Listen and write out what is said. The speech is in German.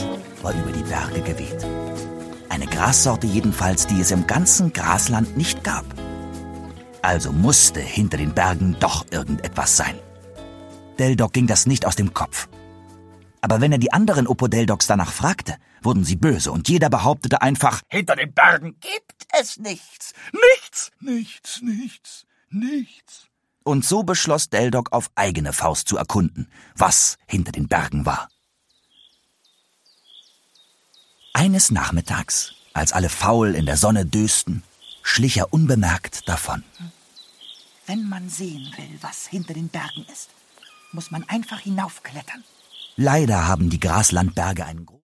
Gras war über die Berge geweht. Eine Grassorte jedenfalls, die es im ganzen Grasland nicht gab. Also musste hinter den Bergen doch irgendetwas sein. Del Doc ging das nicht aus dem Kopf. Aber wenn er die anderen Opodeldocs danach fragte, wurden sie böse und jeder behauptete einfach, hinter den Bergen gibt es nichts. Nichts, nichts, nichts, nichts. Und so beschloss Del Doc auf eigene Faust zu erkunden, was hinter den Bergen war. Eines Nachmittags, als alle faul in der Sonne dösten, schlich er unbemerkt davon. Wenn man sehen will, was hinter den Bergen ist, muss man einfach hinaufklettern. Leider haben die Graslandberge einen